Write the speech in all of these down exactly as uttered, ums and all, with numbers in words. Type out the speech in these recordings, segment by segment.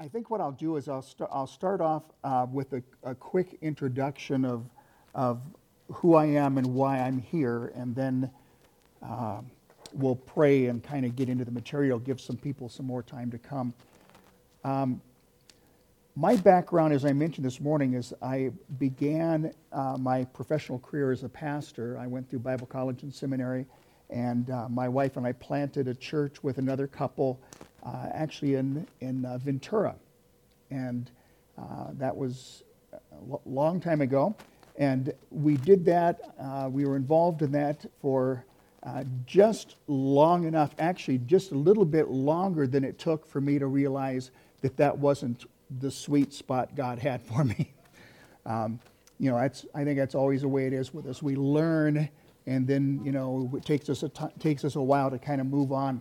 I think what I'll do is I'll, st- I'll start off uh, with a, a quick introduction of, of who I am and why I'm here, and then uh, we'll pray and kind of get into the material, give some people some more time to come. Um, my background, as I mentioned this morning, is I began uh, my professional career as a pastor. I went through Bible college and seminary, and uh, my wife and I planted a church with another couple Uh, actually in, in uh, Ventura. And uh, that was a l- long time ago. And we did that, uh, we were involved in that for uh, just long enough, actually just a little bit longer than it took for me to realize that that wasn't the sweet spot God had for me. um, you know, that's, I think that's always the way it is with us. We learn, and then, you know, it takes us a t- takes us a while to kind of move on.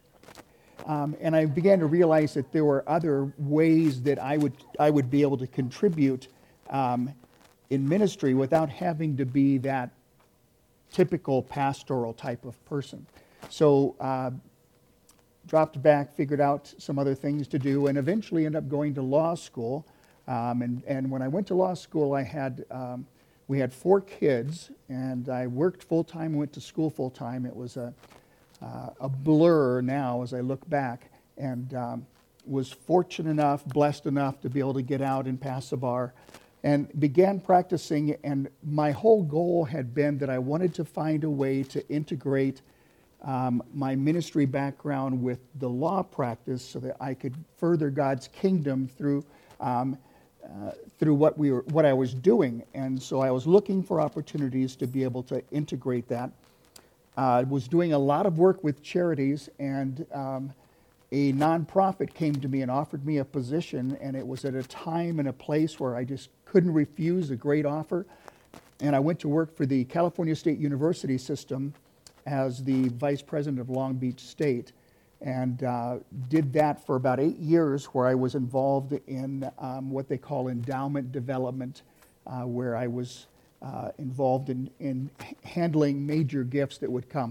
Um, and I began to realize that there were other ways that I would I would be able to contribute um, in ministry without having to be that typical pastoral type of person. So uh, dropped back, figured out some other things to do, and eventually ended up going to law school. Um, and, and when I went to law school, I had um, we had four kids, and I worked full time, went to school full time. It was a Uh, a blur now as I look back, and um, was fortunate enough, blessed enough to be able to get out and pass the bar, and began practicing. And my whole goal had been that I wanted to find a way to integrate um, my ministry background with the law practice so that I could further God's kingdom through um, uh, through what we were, what I was doing. And so I was looking for opportunities to be able to integrate that. I uh, was doing a lot of work with charities, and um, a nonprofit came to me and offered me a position, and it was at a time and a place where I just couldn't refuse a great offer. And I went to work for the California State University system as the vice president of Long Beach State, and uh, did that for about eight years, where I was involved in um, what they call endowment development, uh, where I was Uh, involved in, in handling major gifts that would come.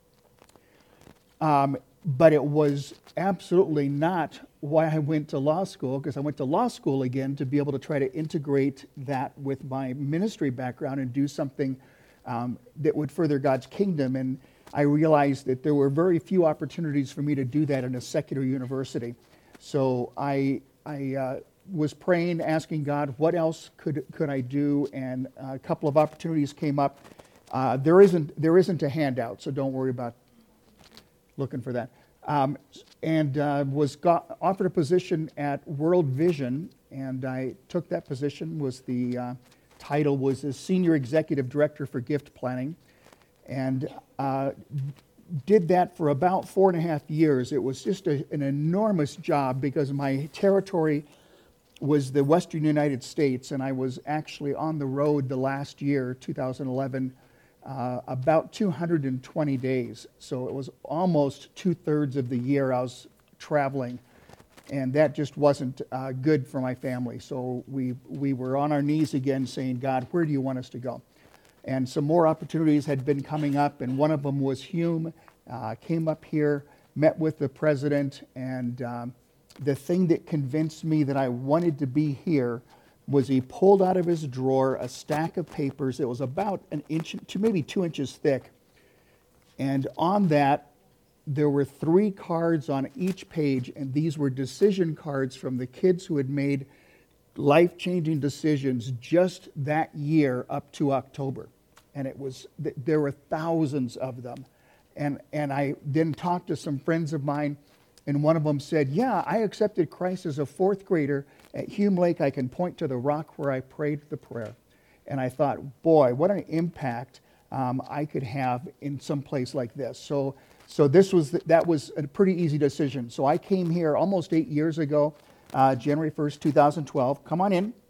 Um, but it was absolutely not why I went to law school, because I went to law school again to be able to try to integrate that with my ministry background and do something um, that would further God's kingdom. And I realized that there were very few opportunities for me to do that in a secular university. So I, I uh, was praying, asking God, what else could could I do? And a couple of opportunities came up. Uh, there isn't there isn't a handout, so don't worry about looking for that. Um, and uh, was got, offered a position at World Vision, and I took that position. Was the uh, title was as Senior Executive Director for Gift Planning, and uh, did that for about four and a half years. It was just a, an enormous job because my territory was the Western United States, and I was actually on the road the last year, two thousand eleven, uh, about two hundred twenty days. So it was almost two-thirds of the year I was traveling, and that just wasn't uh, good for my family. So we we were on our knees again saying, God, where do you want us to go? And some more opportunities had been coming up, and one of them was Hume. Uh, came up here, met with the president, and um, the thing that convinced me that I wanted to be here was he pulled out of his drawer a stack of papers that was about an inch to maybe two inches thick. And on that, there were three cards on each page, and these were decision cards from the kids who had made life-changing decisions just that year up to October. And it was there were thousands of them. And, and I then talked to some friends of mine, and one of them said, yeah, I accepted Christ as a fourth grader at Hume Lake. I can point to the rock where I prayed the prayer. And I thought, boy, what an impact um, I could have in some place like this. So so this was that was a pretty easy decision. So I came here almost eight years ago, uh, January first, two thousand twelve. Come on in.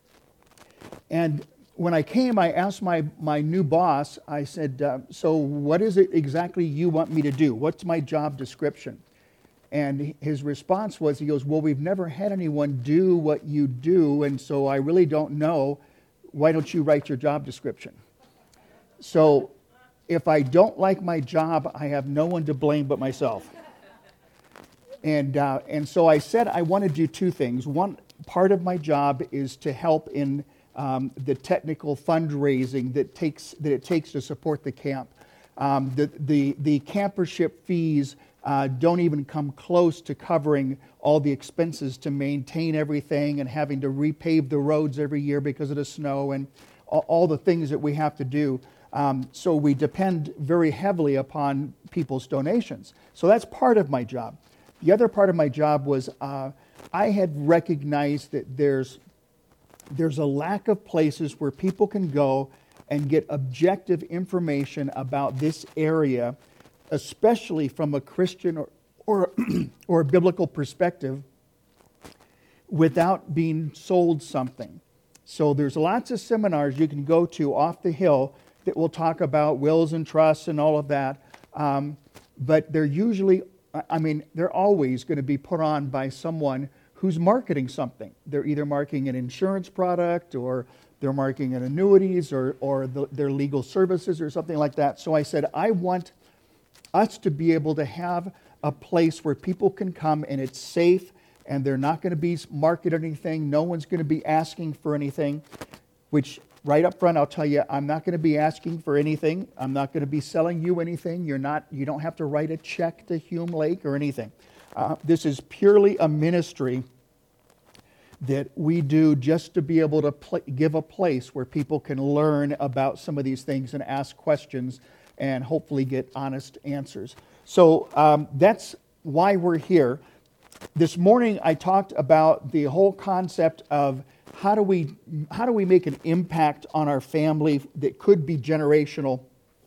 And when I came, I asked my, my new boss, I said, uh, so what is it exactly you want me to do? What's my job description? And his response was, he goes, well, we've never had anyone do what you do, and so I really don't know. Why don't you write your job description? So if I don't like my job, I have no one to blame but myself. And, uh, and so I said I want to do two things. One part of my job is to help in um, the technical fundraising that takes that it takes to support the camp. Um, the, the, the campership fees uh, don't even come close to covering all the expenses to maintain everything and having to repave the roads every year because of the snow and all, all the things that we have to do. Um, so we depend very heavily upon people's donations. So that's part of my job. The other part of my job was uh, I had recognized that there's there's a lack of places where people can go and get objective information about this area, especially from a Christian or or, or a biblical perspective, without being sold something. So there's lots of seminars you can go to off the hill that will talk about wills and trusts and all of that, um, but they're usually, I mean, they're always going to be put on by someone who's marketing something. They're either marketing an insurance product or they're marketing an annuities or, or the, their legal services or something like that. So I said, I want us to be able to have a place where people can come and it's safe and they're not going to be marketing anything. No one's going to be asking for anything, which right up front, I'll tell you, I'm not going to be asking for anything. I'm not going to be selling you anything. You're not, you don't have to write a check to Hume Lake or anything. Uh, this is purely a ministry that we do just to be able to pl- give a place where people can learn about some of these things and ask questions and hopefully get honest answers. So um, that's why we're here. This morning I talked about the whole concept of how do we how do we make an impact on our family that could be generational.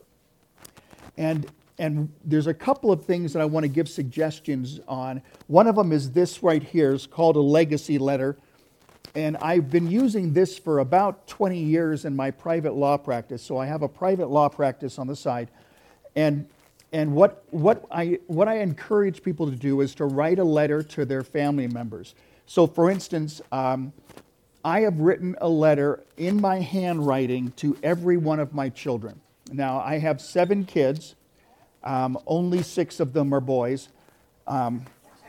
And and there's a couple of things that I want to give suggestions on. One of them is this right here. It's called a legacy letter. And I've been using this for about twenty years in my private law practice. So I have a private law practice on the side. And and what what I what I encourage people to do is to write a letter to their family members. So for instance, um, I have written a letter in my handwriting to every one of my children. Now I have seven kids. Um, only six of them are boys. Um,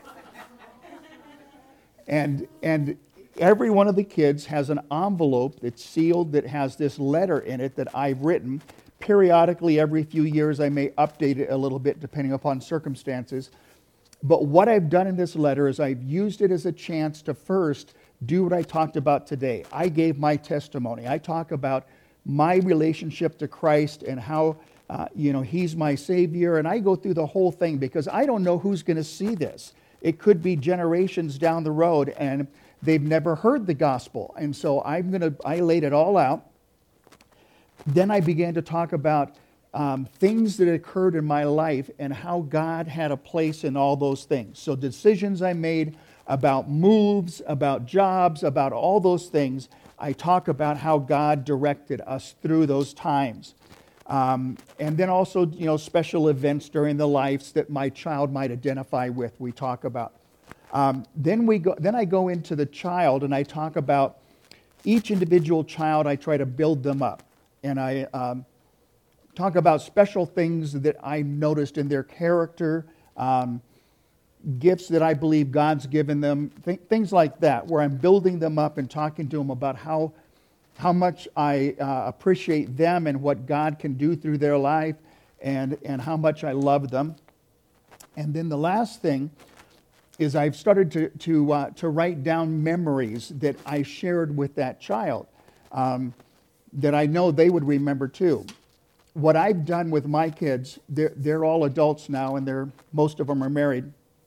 and and every one of the kids has an envelope that's sealed that has this letter in it that I've written. Periodically, every few years, I may update it a little bit depending upon circumstances. But what I've done in this letter is I've used it as a chance to first do what I talked about today. I gave my testimony. I talk about my relationship to Christ and how Uh, you know, He's my Savior, and I go through the whole thing because I don't know who's going to see this. It could be generations down the road, and they've never heard the gospel. And so I'm going to, I laid it all out. Then I began to talk about um, things that occurred in my life and how God had a place in all those things. So decisions I made about moves, about jobs, about all those things, I talk about how God directed us through those times. Um, and then also, you know, special events during the lives that my child might identify with, we talk about. Um, then we go. Then I go into the child and I talk about each individual child. I try to build them up. And I um, talk about special things that I noticed in their character, um, gifts that I believe God's given them, th- things like that, where I'm building them up and talking to them about how how much I uh, appreciate them and what God can do through their life, and, and how much I love them. And then the last thing is I've started to to, uh, to write down memories that I shared with that child um, that I know they would remember too. What I've done with my kids, they're, they're all adults now, and they're most of them are married.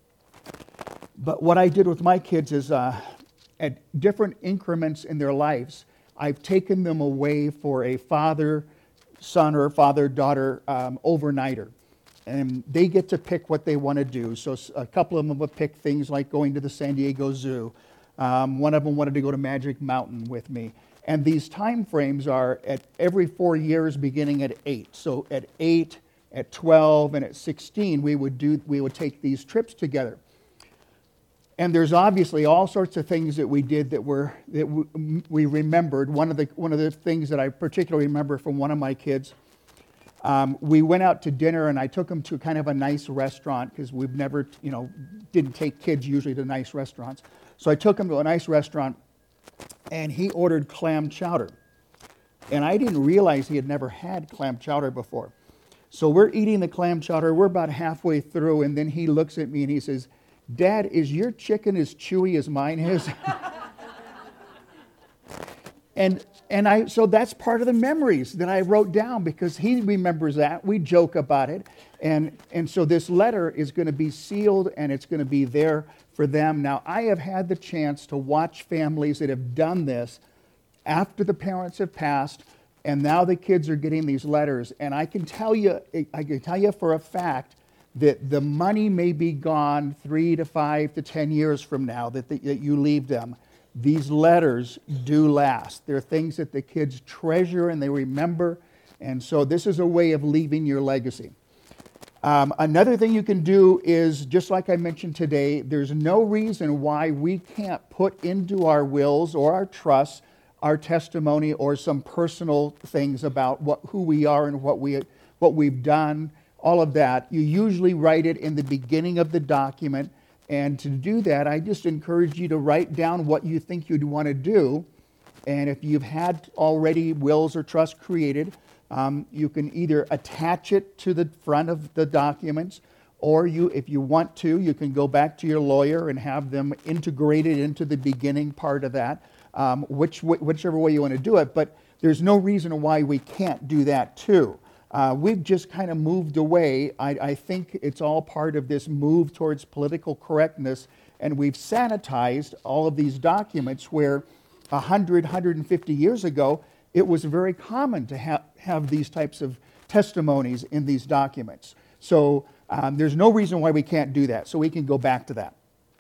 But what I did with my kids is uh, at different increments in their lives, I've taken them away for a father-son or father-daughter um, overnighter. And they get to pick what they want to do. So a couple of them have picked things like going to the San Diego Zoo. Um, one of them wanted to go to Magic Mountain with me. And these time frames are at every four years beginning at eight. So at eight, at twelve, and at sixteen, we would do we would take these trips together. And there's obviously all sorts of things that we did that were that we remembered. One of the one of the things that I particularly remember from one of my kids, Um, we went out to dinner, and I took him to kind of a nice restaurant because we've never, you know, didn't take kids usually to nice restaurants. So I took him to a nice restaurant, and he ordered clam chowder. And I didn't realize he had never had clam chowder before. So we're eating the clam chowder. We're about halfway through, and then he looks at me and he says, "Dad, is your chicken as chewy as mine is?" and and I so that's part of the memories that I wrote down because he remembers that. We joke about it. And, and so this letter is going to be sealed, and it's going to be there for them. Now, I have had the chance to watch families that have done this after the parents have passed, and now the kids are getting these letters. And I can tell you, I can tell you for a fact that the money may be gone three to five to ten years from now that, the, that you leave them. These letters do last. They're things that the kids treasure and they remember. And so this is a way of leaving your legacy. Um, another thing you can do is, just like I mentioned today, there's no reason why we can't put into our wills or our trusts our testimony or some personal things about what, who we are and what, we, what we've done, all of that. You usually write it in the beginning of the document. And to do that, I just encourage you to write down what you think you'd want to do. And if you've had already wills or trusts created, um, you can either attach it to the front of the documents, or you, if you want to, you can go back to your lawyer and have them integrated into the beginning part of that, um, which, whichever way you want to do it. But there's no reason why we can't do that too. Uh, we've just kind of moved away. I, I think it's all part of this move towards political correctness, and we've sanitized all of these documents where one hundred, one hundred fifty years ago, it was very common to ha- have these types of testimonies in these documents. So um, there's no reason why we can't do that, so we can go back to that.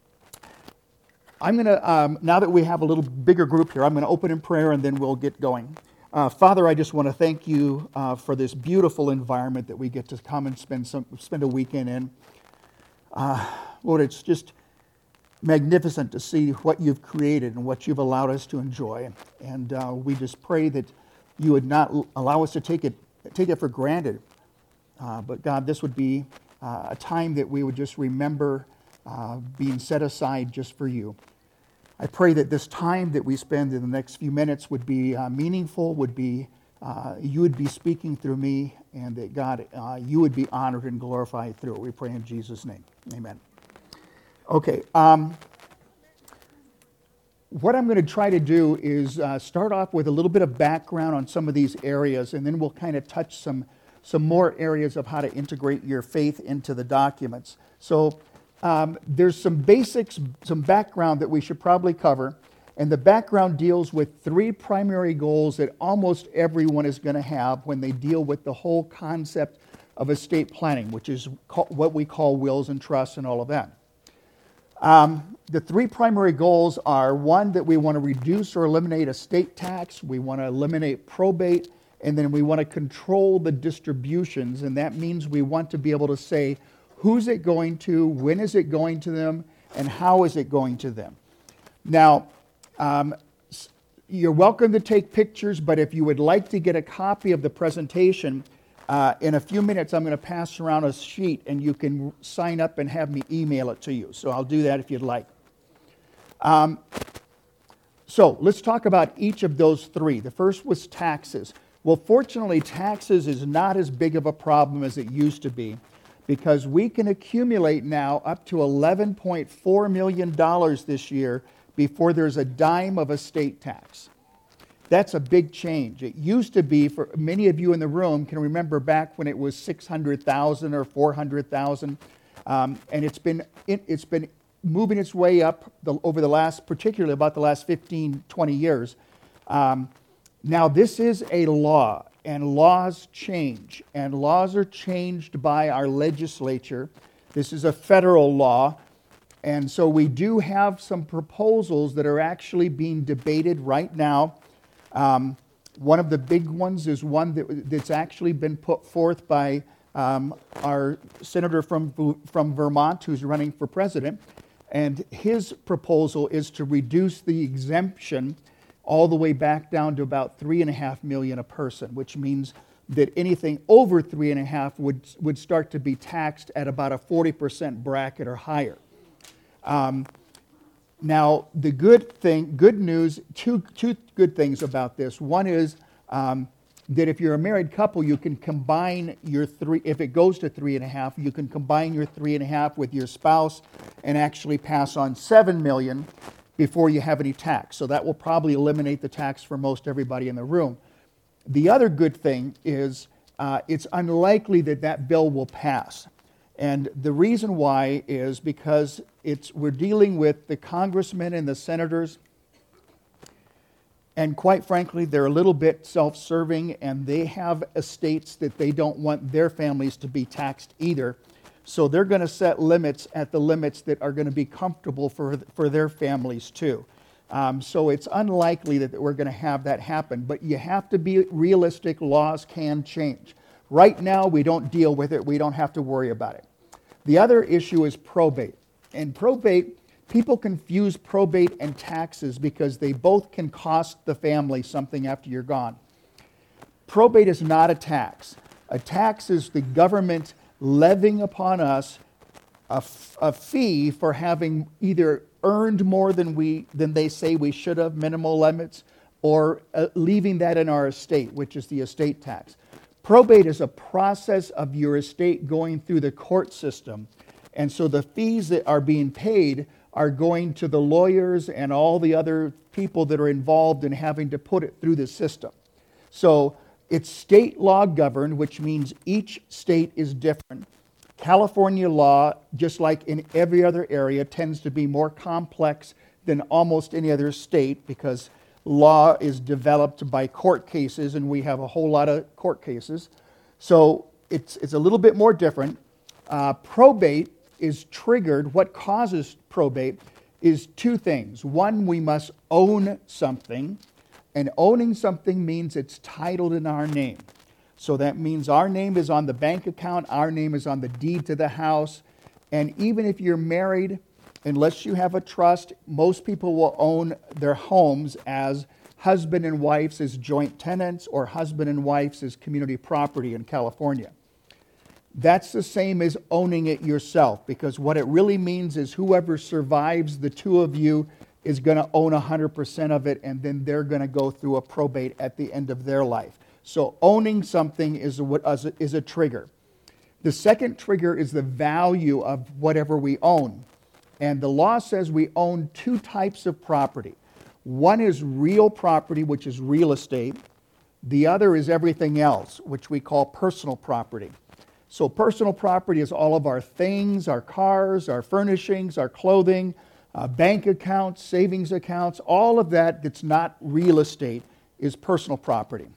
I'm going to, um, now that we have a little bigger group here, I'm going to open in prayer and then we'll get going. Uh, Father, I just want to thank you uh, for this beautiful environment that we get to come and spend some spend a weekend in. Uh, Lord, it's just magnificent to see what you've created and what you've allowed us to enjoy. And uh, we just pray that you would not allow us to take it take it for granted. Uh, but God, this would be uh, a time that we would just remember uh, being set aside just for you. I pray that this time that we spend in the next few minutes would be uh, meaningful, would be, uh, you would be speaking through me, and that God, uh, you would be honored and glorified through it. We pray in Jesus' name. Amen. Okay. Um, what I'm going to try to do is uh, start off with a little bit of background on some of these areas, and then we'll kind of touch some, some more areas of how to integrate your faith into the documents. So, Um, there's some basics, some background that we should probably cover. And the background deals with three primary goals that almost everyone is going to have when they deal with the whole concept of estate planning, which is co- what we call wills and trusts and all of that. Um, the three primary goals are, one, that we want to reduce or eliminate estate tax, we want to eliminate probate, and then we want to control the distributions. And that means we want to be able to say, who's it going to, when is it going to them, and how is it going to them? Now, um, you're welcome to take pictures, but if you would like to get a copy of the presentation, uh, in a few minutes I'm going to pass around a sheet and you can sign up and have me email it to you. So I'll do that if you'd like. Um, so let's talk about each of those three. The first was taxes. Well, fortunately, taxes is not as big of a problem as it used to be, because we can accumulate now up to eleven point four million dollars this year before there's a dime of estate tax. That's a big change. It used to be, for many of you in the room can remember back when it was six hundred thousand dollars or four hundred thousand dollars, um, and it's been it, it's been moving its way up the, over the last, particularly about the last fifteen, twenty years. Um, now this is a law. And laws change, and laws are changed by our legislature. This is a federal law, and so we do have some proposals that are actually being debated right now. Um, one of the big ones is one that, that's actually been put forth by um, our senator from, from Vermont who's running for president, and his proposal is to reduce the exemption all the way back down to about three and a half million a person, which means that anything over three and a half would, would start to be taxed at about a forty percent bracket or higher. Um, now, the good thing, good news, two, two good things about this. One is um, that if you're a married couple, you can combine your three, if it goes to three and a half, you can combine your three and a half with your spouse and actually pass on seven million before you have any tax. So that will probably eliminate the tax for most everybody in the room. The other good thing is uh, it's unlikely that that bill will pass. And the reason why is because it's we're dealing with the congressmen and the senators, and quite frankly, they're a little bit self-serving, and they have estates that they don't want their families to be taxed either. So they're going to set limits at the limits that are going to be comfortable for, for their families too. Um, so it's unlikely that we're going to have that happen, but you have to be realistic. Laws can change. Right now, we don't deal with it. We don't have to worry about it. The other issue is probate. And probate, people confuse probate and taxes because they both can cost the family something after you're gone. Probate is not a tax. A tax is the government levying upon us a, f- a fee for having either earned more than we than they say we should have, minimal limits, or uh, leaving that in our estate, which is the estate tax. Probate is a process of your estate going through the court system. And so the fees that are being paid are going to the lawyers and all the other people that are involved in having to put it through the system. So it's state law governed, which means each state is different. California law, just like in every other area, tends to be more complex than almost any other state because law is developed by court cases, and we have a whole lot of court cases. So it's, it's a little bit more different. Uh, probate is triggered. What causes probate is two things. One, we must own something, and owning something means it's titled in our name. So that means our name is on the bank account, our name is on the deed to the house, and even if you're married, unless you have a trust, most people will own their homes as husband and wives as joint tenants or husband and wives as community property in California. That's the same as owning it yourself, because what it really means is whoever survives the two of you is going to own one hundred percent of it, and then they're going to go through a probate at the end of their life. So owning something is a, is a trigger. The second trigger is the value of whatever we own. And the law says we own two types of property. One is real property, which is real estate. The other is everything else, which we call personal property. So personal property is all of our things, our cars, our furnishings, our clothing, uh, bank accounts, savings accounts, all of that that's not real estate is personal property.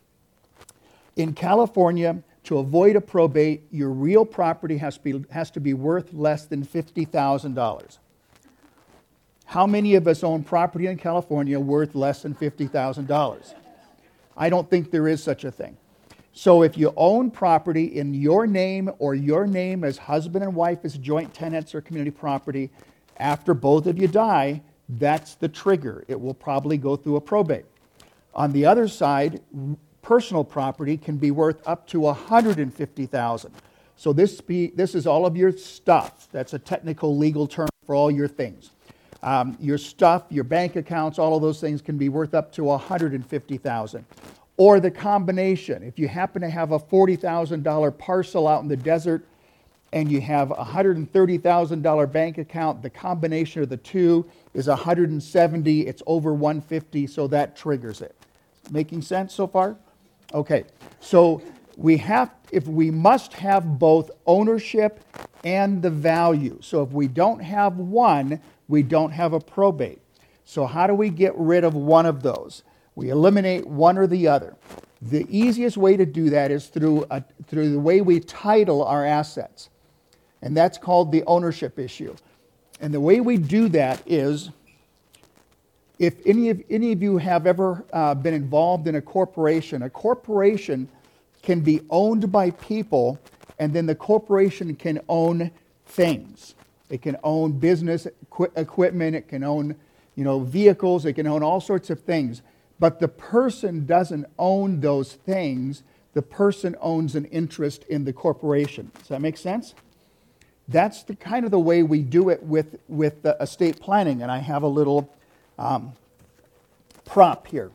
In California, to avoid a probate, your real property has to be, has to be worth less than fifty thousand dollars. How many of us own property in California worth less than fifty thousand dollars? I don't think there is such a thing. So if you own property in your name or your name as husband and wife as joint tenants or community property, after both of you die, that's the trigger. It will probably go through a probate. On the other side, personal property can be worth up to one hundred fifty thousand dollars. So this, be, this is all of your stuff. That's a technical legal term for all your things. Um, your stuff, your bank accounts, all of those things can be worth up to one hundred fifty thousand dollars. Or the combination. If you happen to have a forty thousand dollars parcel out in the desert and you have a one hundred thirty thousand dollars bank account, the combination of the two is one hundred seventy. It's over one hundred fifty, so that triggers it. Making sense so far? Okay, so we have, if we must have both ownership and the value. So if we don't have one, we don't have a probate. So how do we get rid of one of those? We eliminate one or the other. The easiest way to do that is through, a, through the way we title our assets. And that's called the ownership issue. And the way we do that is, if any of, any of you have ever uh, been involved in a corporation, a corporation can be owned by people, and then the corporation can own things. It can own business equi- equipment, it can own, you know, vehicles, it can own all sorts of things. But the person doesn't own those things. the person owns an interest in the corporation. Does that make sense? That's the kind of the way we do it with, with the estate planning. And I have a little um, prop here.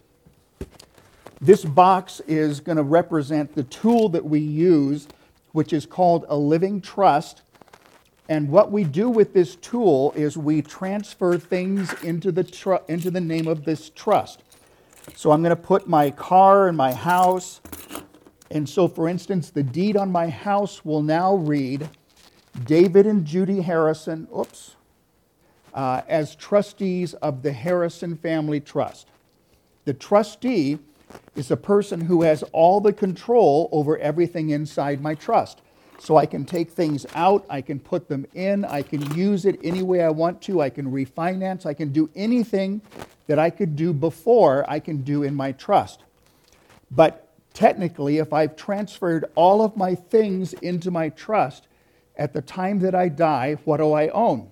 This box is going to represent the tool that we use, which is called a living trust. And what we do with this tool is we transfer things into the tr- into the name of this trust. So I'm going to put my car and my house. And so, for instance, the deed on my house will now read David and Judy Harrison, oops, uh, as trustees of the Harrison Family Trust. The trustee is a person who has all the control over everything inside my trust. So I can take things out, I can put them in, I can use it any way I want to, I can refinance, I can do anything that I could do before I can do in my trust. But technically, if I've transferred all of my things into my trust, at the time that I die, what do I own?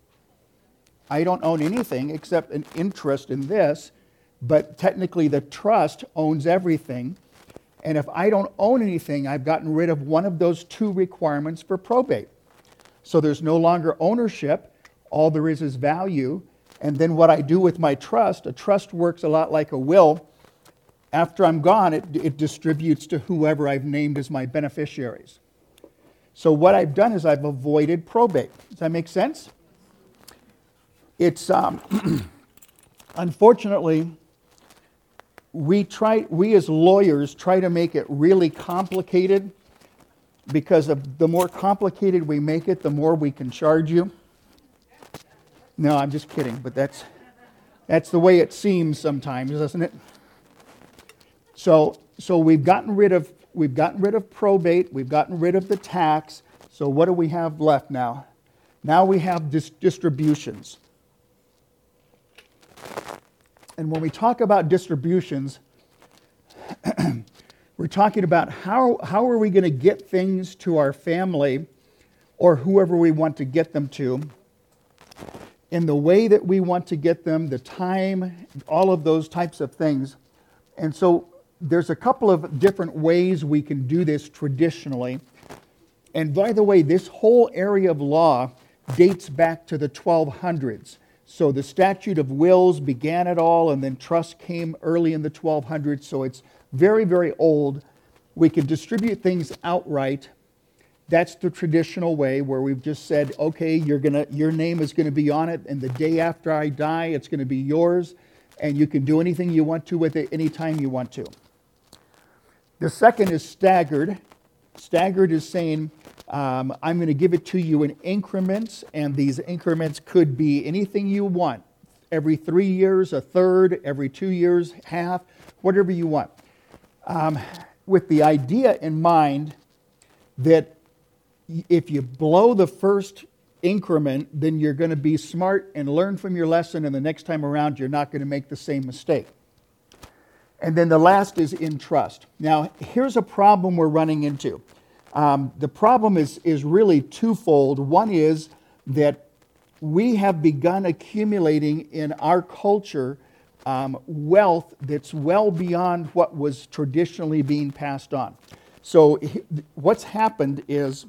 I don't own anything except an interest in this, but technically the trust owns everything. And if I don't own anything, I've gotten rid of one of those two requirements for probate. So there's no longer ownership, all there is is value. And then what I do with my trust, a trust works a lot like a will. After I'm gone, it, it distributes to whoever I've named as my beneficiaries. So what I've done is I've avoided probate. Does that make sense? It's, um, unfortunately, we try, we as lawyers try to make it really complicated, because of the more complicated we make it, the more we can charge you. No, I'm just kidding, but that's that's the way it seems sometimes, isn't it? So so we've gotten rid of we've gotten rid of probate, we've gotten rid of the tax. So what do we have left now? Now we have dis- distributions. And when we talk about distributions, we're talking about how, how are we going to get things to our family or whoever we want to get them to in the way that we want to get them, the time, all of those types of things. And so there's a couple of different ways we can do this traditionally. And by the way, this whole area of law dates back to the twelve hundreds. So the statute of wills began it all, and then trust came early in the twelve hundreds. So it's very, very old. We can distribute things outright. That's the traditional way, where we've just said, okay, you're gonna, your name is going to be on it, and the day after I die, it's going to be yours, and you can do anything you want to with it anytime you want to. The second is staggered. Staggered is saying, um, I'm going to give it to you in increments, and these increments could be anything you want. Every three years, a third, every two years, half, whatever you want. Um, with the idea in mind that if you blow the first increment, then you're going to be smart and learn from your lesson, and the next time around, you're not going to make the same mistake. And then the last is in trust. Now, here's a problem we're running into. Um, the problem is, is really twofold. One is that we have begun accumulating in our culture um, wealth that's well beyond what was traditionally being passed on. So what's happened is,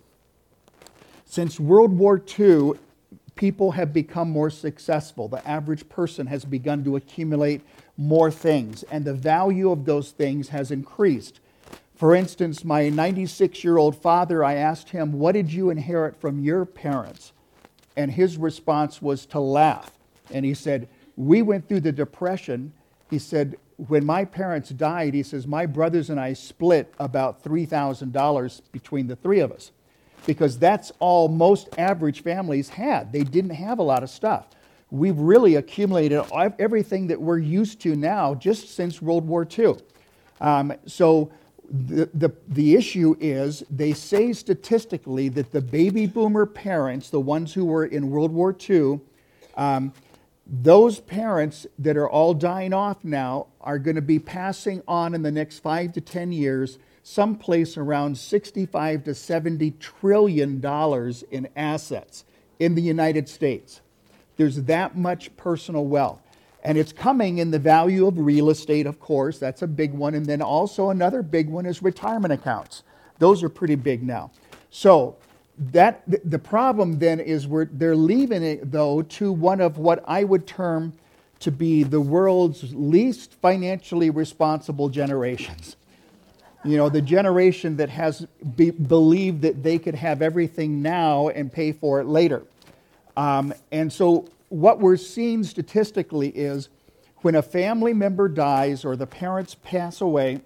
since World War Two, people have become more successful. The average person has begun to accumulate more things, and the value of those things has increased. For instance, my ninety-six-year-old father, I asked him, what did you inherit from your parents? And his response was to laugh. And he said, we went through the Depression. He said, when my parents died, he says, my brothers and I split about three thousand dollars between the three of us, because that's all most average families had. They didn't have a lot of stuff. We've really accumulated everything that we're used to now just since World War Two. Um, so the, the, the issue is, they say statistically that the baby boomer parents, the ones who were in World War Two, um, those parents that are all dying off now are going to be passing on in the next five to ten years someplace around sixty-five to seventy trillion dollars in assets in the United States. There's that much personal wealth. And it's coming in the value of real estate, of course. That's a big one. And then also another big one is retirement accounts. Those are pretty big now. So that the problem then is we're, they're leaving it, though, to one of what I would term to be the world's least financially responsible generations. You know, the generation that has be, believed that they could have everything now and pay for it later. Um, and so what we're seeing statistically is when a family member dies or the parents pass away,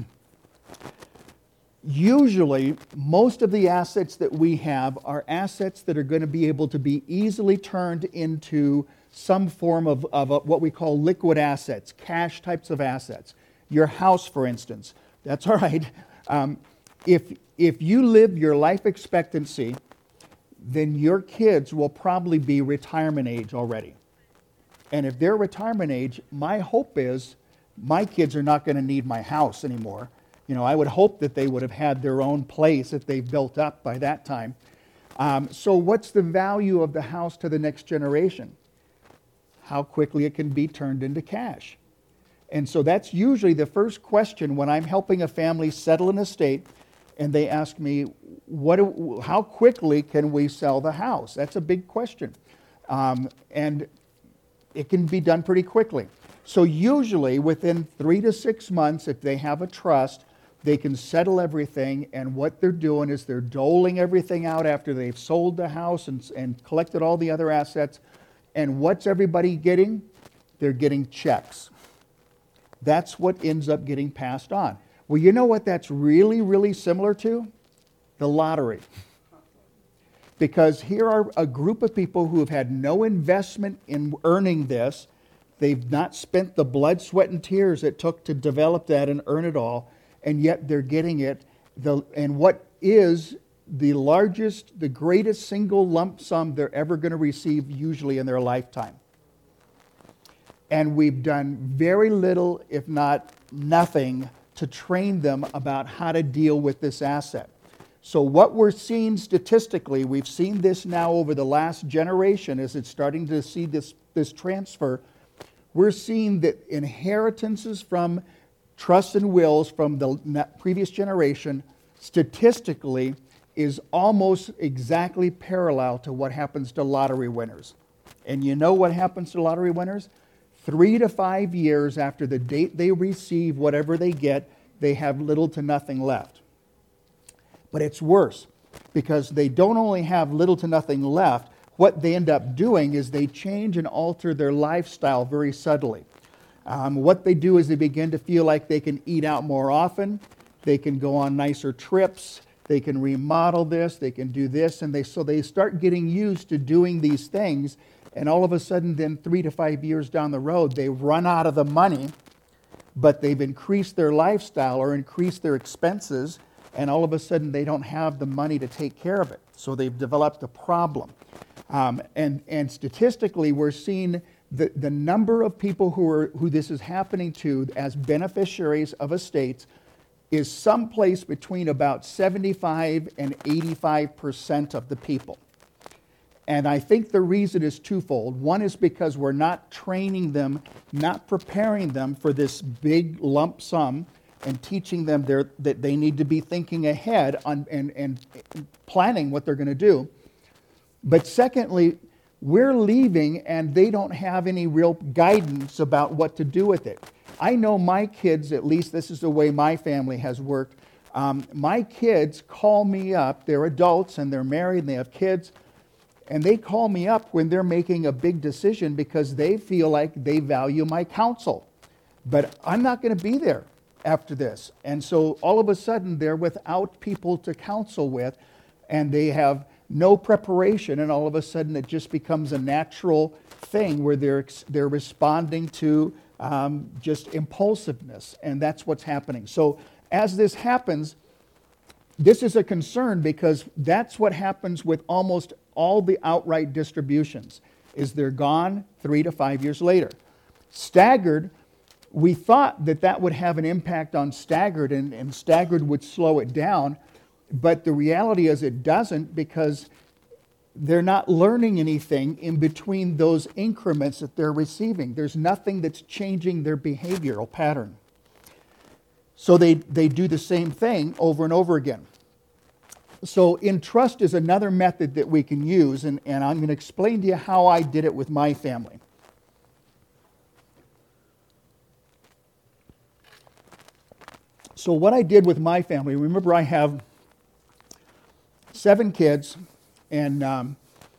usually most of the assets that we have are assets that are going to be able to be easily turned into some form of, of a, what we call liquid assets, cash types of assets. Your house, for instance. That's all right. Um, if, if you live your life expectancy, then your kids will probably be retirement age already. And if they're retirement age, my hope is my kids are not going to need my house anymore. You know, I would hope that they would have had their own place that they've built up by that time. Um, so what's the value of the house to the next generation? How quickly it can be turned into cash. And so that's usually the first question when I'm helping a family settle an estate and they ask me, what? Do, how quickly can we sell the house? That's a big question. Um, and it can be done pretty quickly. So usually within three to six months, if they have a trust, they can settle everything. And what they're doing is they're doling everything out after they've sold the house and, and collected all the other assets. And what's everybody getting? They're getting checks. That's what ends up getting passed on. Well, you know what that's really, really similar to? The lottery. Because here are a group of people who have had no investment in earning this. They've not spent the blood, sweat, and tears it took to develop that and earn it all, and yet they're getting it. The, and what is the largest, the greatest single lump sum they're ever going to receive usually in their lifetime. And we've done very little, if not nothing, to train them about how to deal with this asset. So what we're seeing statistically, we've seen this now over the last generation as it's starting to see this, this transfer. We're seeing that inheritances from trusts and wills from the previous generation statistically is almost exactly parallel to what happens to lottery winners. And you know what happens to lottery winners? Three to five years after the date they receive whatever they get, they have little to nothing left. But it's worse because they don't only have little to nothing left, what they end up doing is they change and alter their lifestyle very subtly. Um, what they do is they begin to feel like they can eat out more often, they can go on nicer trips, they can remodel this, they can do this, and they so they start getting used to doing these things. And all of a sudden, then three to five years down the road, they run out of the money, but they've increased their lifestyle or increased their expenses, and all of a sudden they don't have the money to take care of it. So they've developed a problem. Um, and, and statistically, we're seeing the, the number of people who are who this is happening to as beneficiaries of estates is someplace between about seventy-five and eighty-five percent of the people. And I think the reason is twofold. One is because we're not training them, not preparing them for this big lump sum and teaching them their, that they need to be thinking ahead on, and, and planning what they're going to do. But secondly, we're leaving and they don't have any real guidance about what to do with it. I know my kids, at least this is the way my family has worked. Um, my kids call me up. They're adults and they're married and they have kids. And they call me up when they're making a big decision because they feel like they value my counsel. But I'm not going to be there after this. And so all of a sudden they're without people to counsel with and they have no preparation, and all of a sudden it just becomes a natural thing where they're they're responding to um, just impulsiveness, and that's what's happening. So as this happens, this is a concern because that's what happens with almost all the outright distributions, is they're gone three to five years later. Staggered, we thought that that would have an impact on staggered, and, and staggered would slow it down, but the reality is it doesn't, because they're not learning anything in between those increments that they're receiving. There's nothing that's changing their behavioral pattern. So they, they do the same thing over and over again. So Entrust is another method that we can use, and, and I'm going to explain to you how I did it with my family. So what I did with my family, remember I have seven kids, and um,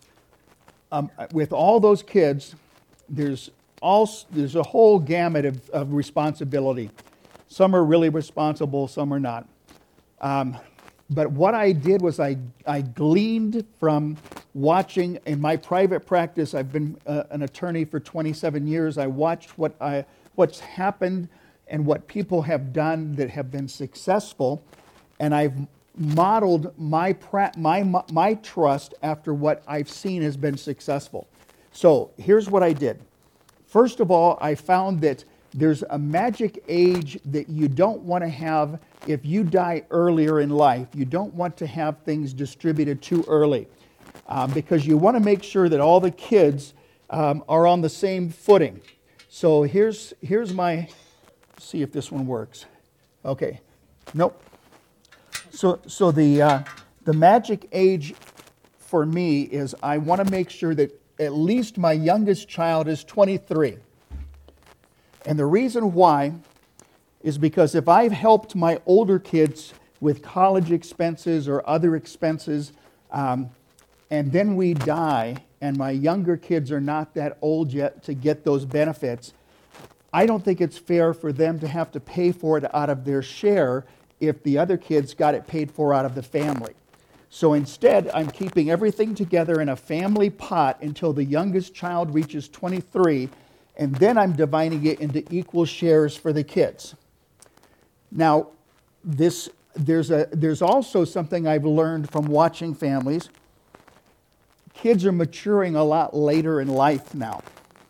um, with all those kids, there's all there's a whole gamut of, of responsibility. Some are really responsible, some are not. Um, but what I did was I, I gleaned from watching in my private practice. I've been uh, an attorney for twenty-seven years. I watched what I what's happened and what people have done that have been successful, and I've modeled my pra- my my trust after what I've seen has been successful. So here's what I did. First of all, I found that there's a magic age that you don't want to have if you die earlier in life. You don't want to have things distributed too early um, because you want to make sure that all the kids um, are on the same footing. So here's here's my, see if this one works. Okay, nope. So so the uh, the magic age for me is I want to make sure that at least my youngest child is twenty-three. And the reason why is because if I've helped my older kids with college expenses or other expenses, um, and then we die, and my younger kids are not that old yet to get those benefits, I don't think it's fair for them to have to pay for it out of their share if the other kids got it paid for out of the family. So instead, I'm keeping everything together in a family pot until the youngest child reaches twenty-three, and then I'm dividing it into equal shares for the kids. Now, this there's a there's also something I've learned from watching families. Kids are maturing a lot later in life now.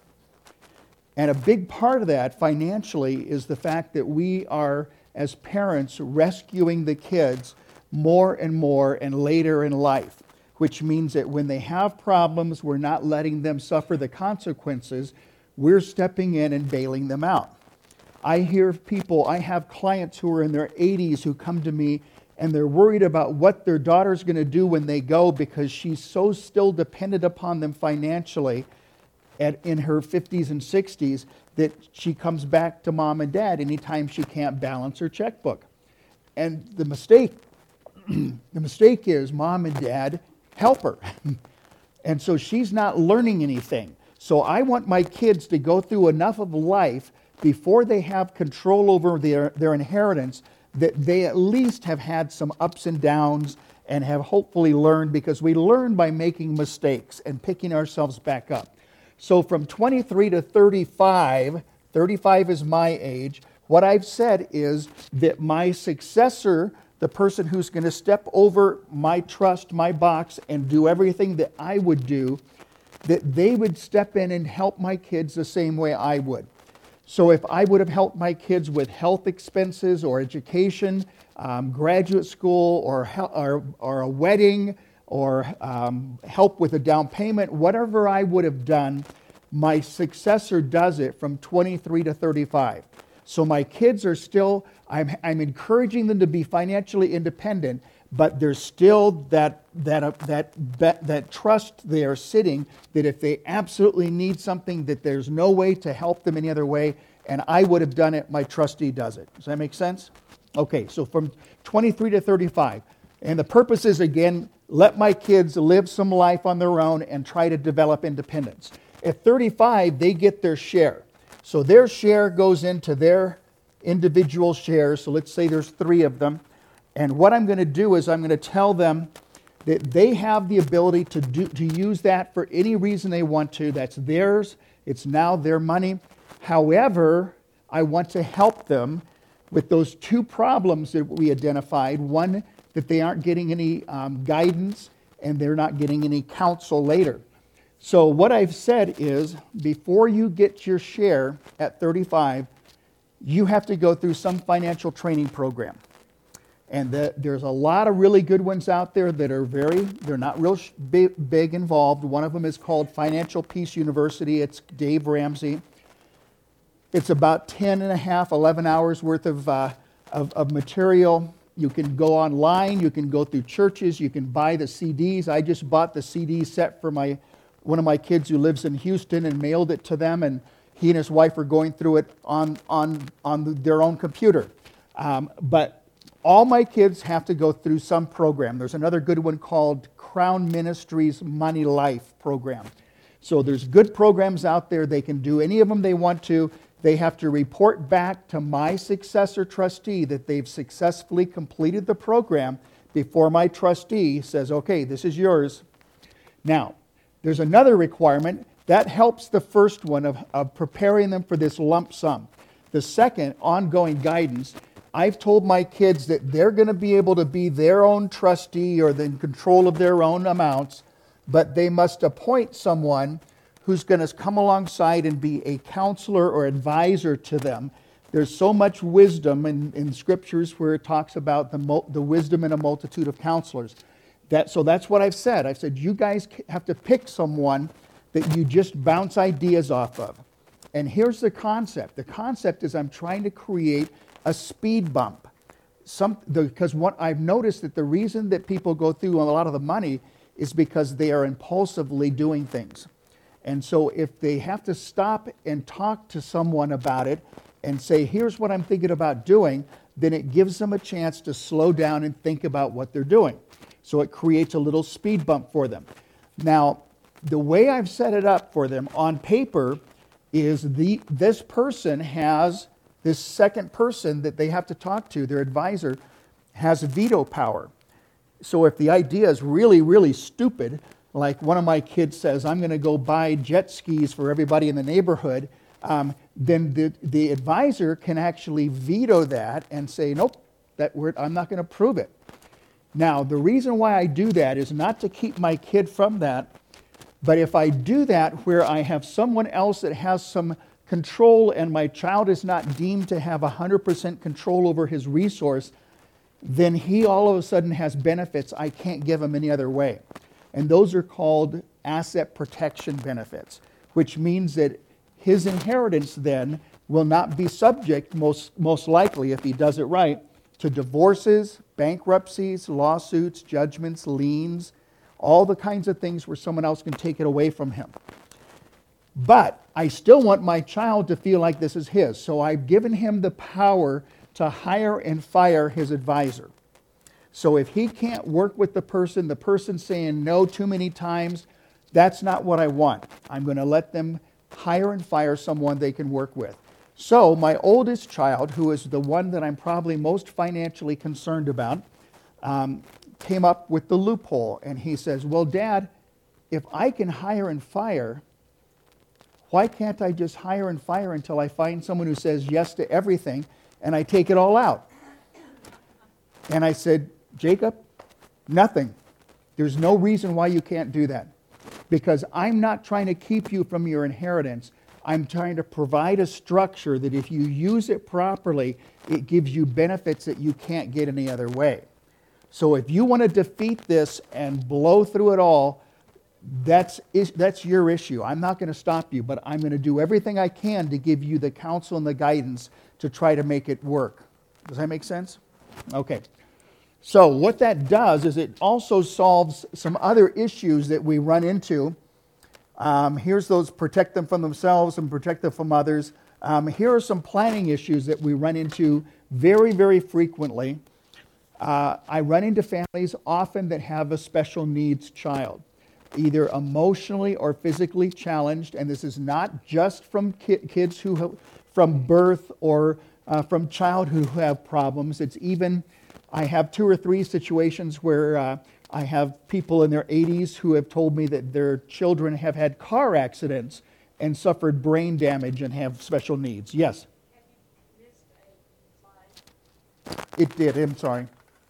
And a big part of that financially is the fact that we are, as parents, rescuing the kids more and more and later in life, which means that when they have problems, we're not letting them suffer the consequences. We're stepping in and bailing them out. I hear people, I have clients who are in their eighties who come to me and they're worried about what their daughter's going to do when they go because she's so still dependent upon them financially at, in her fifties and sixties that she comes back to mom and dad anytime she can't balance her checkbook. And the mistake, the mistake is mom and dad help her. And so she's not learning anything. So I want my kids to go through enough of life before they have control over their, their inheritance that they at least have had some ups and downs and have hopefully learned, because we learn by making mistakes and picking ourselves back up. So from twenty-three to thirty-five, thirty-five is my age, what I've said is that my successor, the person who's going to step over my trust, my box, and do everything that I would do, that they would step in and help my kids the same way I would. So if I would have helped my kids with health expenses or education, um, graduate school, or, or, or a wedding, or um, help with a down payment, whatever I would have done, my successor does it from twenty-three to thirty-five. So my kids are still, I'm, I'm encouraging them to be financially independent, but there's still that that uh, that that that trust there sitting that if they absolutely need something, that there's no way to help them any other way, and I would have done it, my trustee does it. Does that make sense? Okay, so from twenty-three to thirty-five. And the purpose is, again, let my kids live some life on their own and try to develop independence. At thirty-five, they get their share. So their share goes into their individual shares. So let's say there's three of them. And what I'm going to do is I'm going to tell them that they have the ability to do to use that for any reason they want to. That's theirs. It's now their money. However, I want to help them with those two problems that we identified. One, that they aren't getting any um, guidance and they're not getting any counsel later. So what I've said is, before you get your share at thirty-five, you have to go through some financial training program. And the, there's a lot of really good ones out there that are very, they're not real sh- big, big involved. One of them is called Financial Peace University. It's Dave Ramsey. It's about ten and a half, eleven hours worth of, uh, of, of material. You can go online, you can go through churches, you can buy the C Ds. I just bought the C D set for my one of my kids who lives in Houston and mailed it to them, and he and his wife are going through it on, on, on their own computer. Um, but all my kids have to go through some program. There's another good one called Crown Ministries Money Life program. So there's good programs out there. They can do any of them they want to. They have to report back to my successor trustee that they've successfully completed the program before my trustee says, okay, this is yours. Now, there's another requirement that helps the first one of, of preparing them for this lump sum. The second, ongoing guidance. I've told my kids that they're going to be able to be their own trustee or in control of their own amounts, but they must appoint someone who's going to come alongside and be a counselor or advisor to them. There's so much wisdom in, in scriptures where it talks about the, the wisdom in a multitude of counselors. That, so that's what I've said. I've said you guys have to pick someone that you just bounce ideas off of. And here's the concept. The concept is I'm trying to create a speed bump. Some, because what I've noticed that the reason that people go through a lot of the money is because they are impulsively doing things. And so if they have to stop and talk to someone about it and say, here's what I'm thinking about doing, then it gives them a chance to slow down and think about what they're doing. So it creates a little speed bump for them. Now, the way I've set it up for them on paper is the this person has this second person that they have to talk to, their advisor, has veto power. So if the idea is really, really stupid, like one of my kids says, I'm going to go buy jet skis for everybody in the neighborhood, um, then the, the advisor can actually veto that and say, nope, that word, I'm not going to prove it. Now, the reason why I do that is not to keep my kid from that, but if I do that where I have someone else that has some control and my child is not deemed to have one hundred percent control over his resource, then he all of a sudden has benefits I can't give him any other way. And those are called asset protection benefits, which means that his inheritance then will not be subject, most, most likely if he does it right, to divorces, bankruptcies, lawsuits, judgments, liens, all the kinds of things where someone else can take it away from him. But I still want my child to feel like this is his. So I've given him the power to hire and fire his advisor. So if he can't work with the person, the person saying no too many times, that's not what I want. I'm going to let them hire and fire someone they can work with. So my oldest child, who is the one that I'm probably most financially concerned about, um, came up with the loophole. And he says, well, Dad, if I can hire and fire, why can't I just hire and fire until I find someone who says yes to everything and I take it all out? And I said, Jacob, nothing. There's no reason why you can't do that. Because I'm not trying to keep you from your inheritance. I'm trying to provide a structure that if you use it properly, it gives you benefits that you can't get any other way. So if you want to defeat this and blow through it all, that's, that's your issue. I'm not going to stop you, but I'm going to do everything I can to give you the counsel and the guidance to try to make it work. Does that make sense? Okay. So what that does is it also solves some other issues that we run into. Um, here's those protect them from themselves and protect them from others. Um, here are some planning issues that we run into very, very frequently. Uh, I run into families often that have a special needs child, either emotionally or physically challenged, and this is not just from ki- kids who have, from birth or uh, from childhood who have problems. It's even, I have two or three situations where uh, I have people in their eighties who have told me that their children have had car accidents and suffered brain damage and have special needs. Yes? Have you missed a slide? It did, I'm sorry.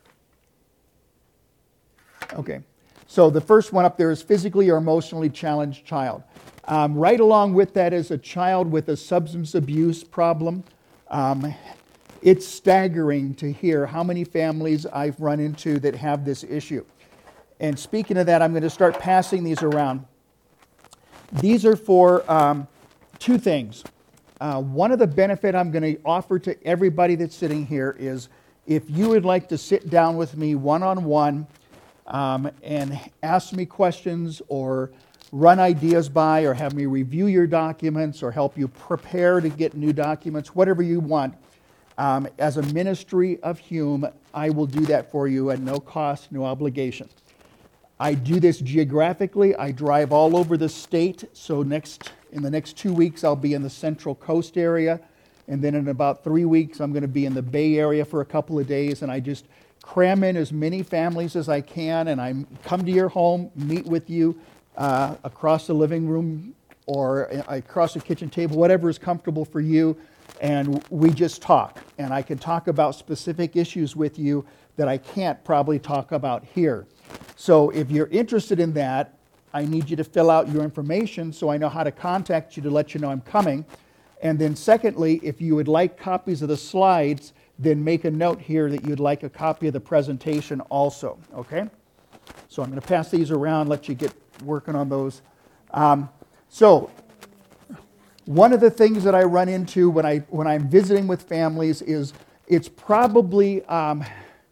Okay. So the first one up there is physically or emotionally challenged child. Um, right along with that is a child with a substance abuse problem. Um, it's staggering to hear how many families I've run into that have this issue. And speaking of that, I'm going to start passing these around. These are for um, two things. Uh, one of the benefit I'm going to offer to everybody that's sitting here is if you would like to sit down with me one-on-one um, and ask me questions or run ideas by or have me review your documents or help you prepare to get new documents, whatever you want, um, as a ministry of Hume, I will do that for you at no cost, no obligation. I do this geographically. I drive all over the state, so next in the next two weeks I'll be in the Central Coast area, and then in about three weeks I'm going to be in the Bay Area for a couple of days, and I just cram in as many families as I can, and I come to your home, meet with you uh, across the living room or across the kitchen table, whatever is comfortable for you, and we just talk. And I can talk about specific issues with you that I can't probably talk about here. So if you're interested in that, I need you to fill out your information so I know how to contact you to let you know I'm coming. And then secondly, if you would like copies of the slides, then make a note here that you'd like a copy of the presentation also, okay? So I'm going to pass these around, let you get working on those. Um, so one of the things that I run into when, I, when I'm visiting with families is it's probably... Um,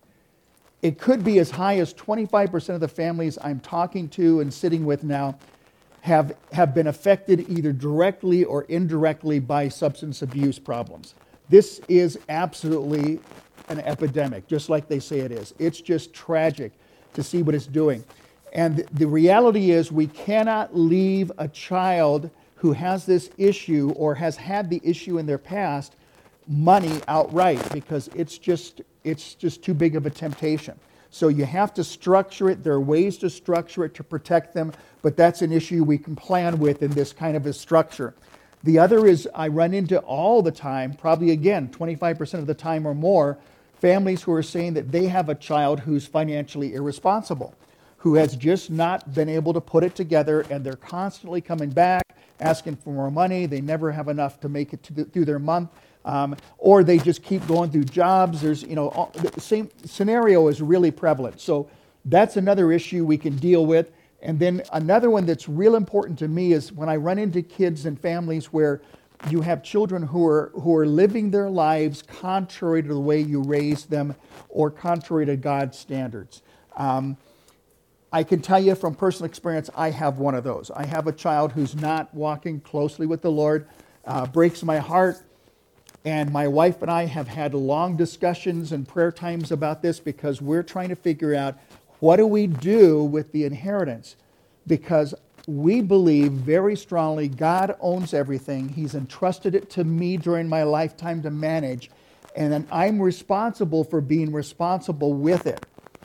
It could be as high as twenty-five percent of the families I'm talking to and sitting with now have, have been affected either directly or indirectly by substance abuse problems. This is absolutely an epidemic, just like they say it is. It's just tragic to see what it's doing. And the reality is we cannot leave a child who has this issue or has had the issue in their past money outright, because it's just it's just too big of a temptation. So you have to structure it. There are ways to structure it to protect them, but that's an issue we can plan with in this kind of a structure. The other is I run into all the time, probably again, twenty-five percent of the time or more, families who are saying that they have a child who's financially irresponsible, who has just not been able to put it together, and they're constantly coming back, asking for more money. They never have enough to make it to the, through their month. Um, or they just keep going through jobs. There's, you know, all, the same scenario is really prevalent. So that's another issue we can deal with. And then another one that's real important to me is when I run into kids and families where you have children who are who are living their lives contrary to the way you raised them or contrary to God's standards. Um, I can tell you from personal experience, I have one of those. I have a child who's not walking closely with the Lord. Uh, breaks my heart. And my wife and I have had long discussions and prayer times about this because we're trying to figure out what do we do with the inheritance? Because we believe very strongly God owns everything. He's entrusted it to me during my lifetime to manage. And then I'm responsible for being responsible with it.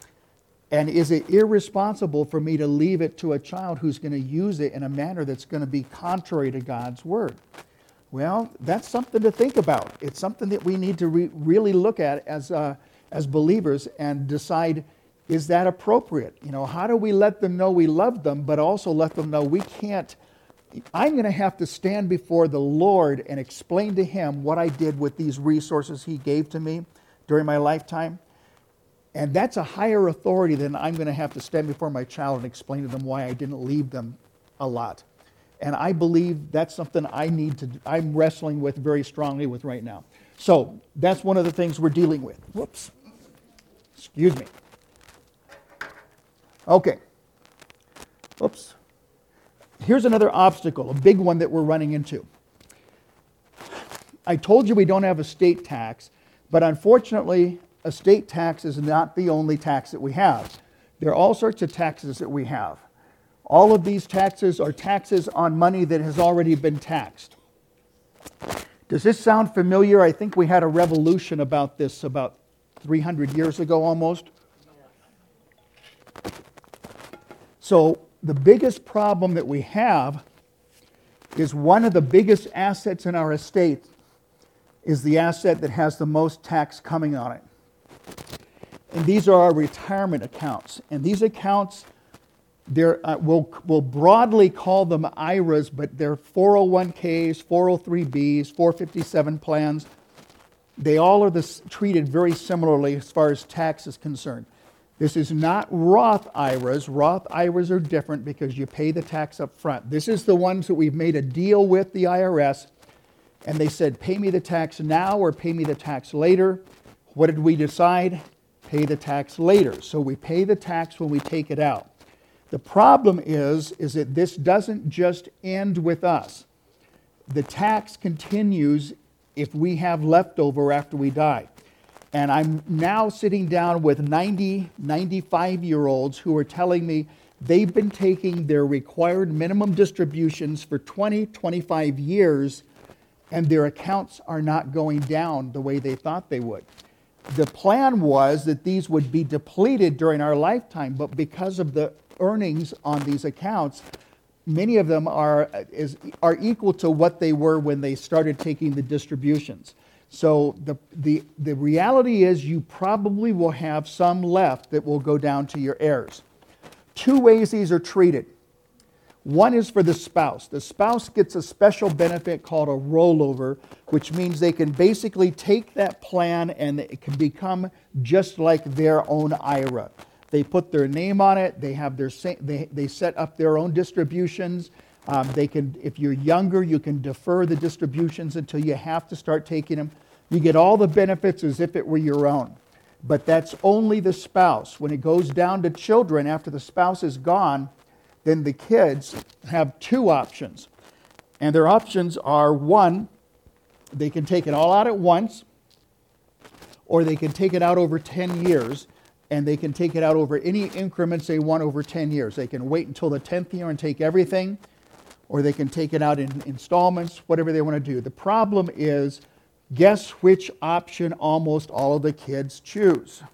And is it irresponsible for me to leave it to a child who's going to use it in a manner that's going to be contrary to God's word? Well, that's something to think about. It's something that we need to re- really look at as uh, as believers and decide, is that appropriate? You know, how do we let them know we love them, but also let them know we can't, I'm going to have to stand before the Lord and explain to Him what I did with these resources He gave to me during my lifetime. And that's a higher authority than I'm going to have to stand before my child and explain to them why I didn't leave them a lot. And I believe that's something I need to, I'm wrestling with very strongly with right now. So that's one of the things we're dealing with. Whoops. Excuse me. Okay. Oops. Here's another obstacle, a big one that we're running into. I told you we don't have a state tax, but unfortunately, a state tax is not the only tax that we have. There are all sorts of taxes that we have. All of these taxes are taxes on money that has already been taxed. Does this sound familiar? I think we had a revolution about this about three hundred years ago almost. So the biggest problem that we have is one of the biggest assets in our estate is the asset that has the most tax coming on it. And these are our retirement accounts. And these accounts, they're, uh, we'll, we'll broadly call them I R As, but they're four oh one Ks, four oh three Bs, four fifty-seven plans. They all are this, treated very similarly as far as tax is concerned. This is not Roth I R As. Roth I R As are different because you pay the tax up front. This is the ones that we've made a deal with the I R S, and they said, pay me the tax now or pay me the tax later. What did we decide? Pay the tax later. So we pay the tax when we take it out. The problem is, is that this doesn't just end with us. The tax continues if we have leftover after we die. And I'm now sitting down with ninety, ninety-five-year-olds who are telling me they've been taking their required minimum distributions for twenty, twenty-five years, and their accounts are not going down the way they thought they would. The plan was that these would be depleted during our lifetime, but because of the earnings on these accounts, many of them are, is, are equal to what they were when they started taking the distributions. So the, the, the reality is you probably will have some left that will go down to your heirs. Two ways these are treated. One is for the spouse. The spouse gets a special benefit called a rollover, which means they can basically take that plan and it can become just like their own I R A. They put their name on it. They have their they they set up their own distributions. Um, they can, if you're younger, you can defer the distributions until you have to start taking them. You get all the benefits as if it were your own. But that's only the spouse. When it goes down to children, after the spouse is gone, then the kids have two options. And their options are, one, they can take it all out at once, or they can take it out over ten years, and they can take it out over any increments they want over ten years. They can wait until the tenth year and take everything, or they can take it out in installments, whatever they want to do. The problem is, guess which option almost all of the kids choose?